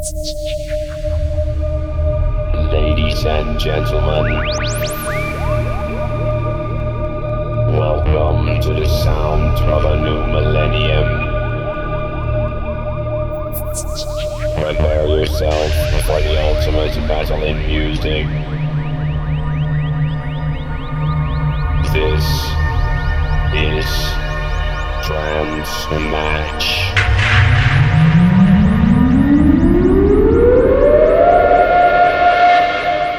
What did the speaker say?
Ladies and gentlemen, welcome to the sound of a new millennium. Prepare yourself for the ultimate battle in music. This is Trance Match.